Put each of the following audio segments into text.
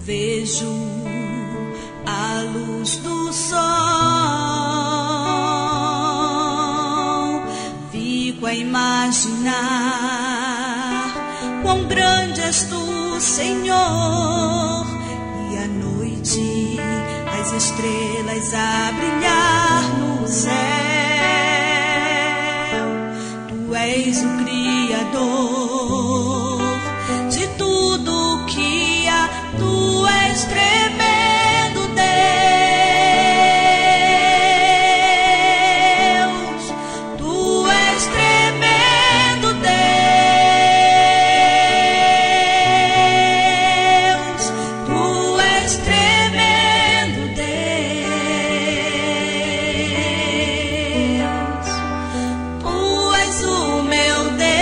vejo a luz do sol, fico a imaginar quão grande és tu, Senhor, e à noite as estrelas a brilhar no céu. Tu és o Criador de tudo que há, tu és tremendo Deus, tu és tremendo Deus, tu és tremendo Deus, tu és o meu Deus.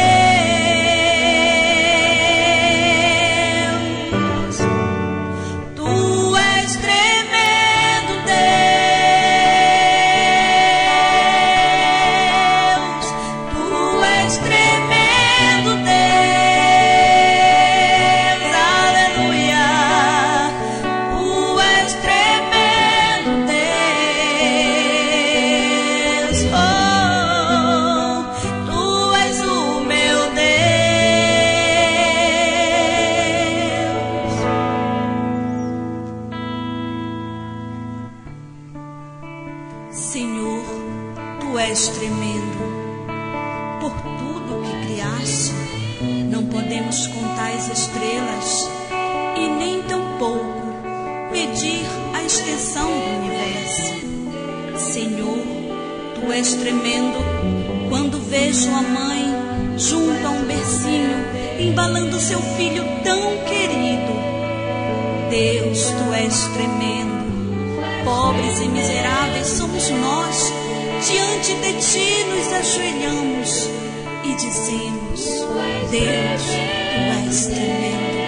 Senhor, tu és tremendo por tudo que criaste. Não podemos contar as estrelas e nem tampouco medir a extensão do universo. Senhor, tu és tremendo quando vejo a mãe junto a um bercinho embalando seu filho tão querido. Deus, tu és tremendo. Pobres e miseráveis somos nós, diante de ti nos ajoelhamos e dizemos: Deus, tu és tremendo.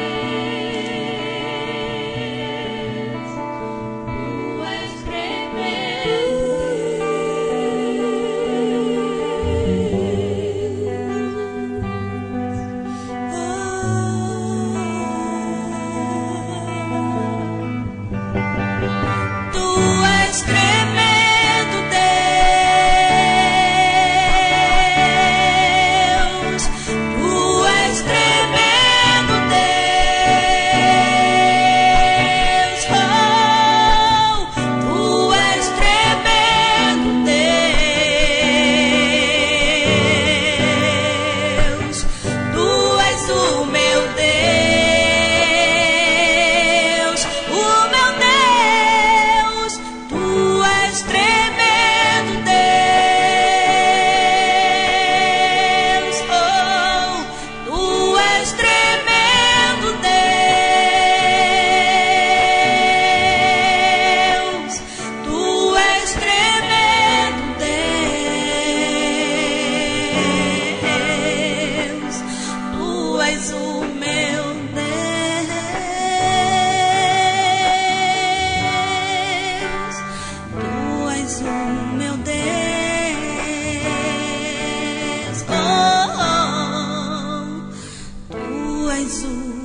Meu Deus, oh, tu és o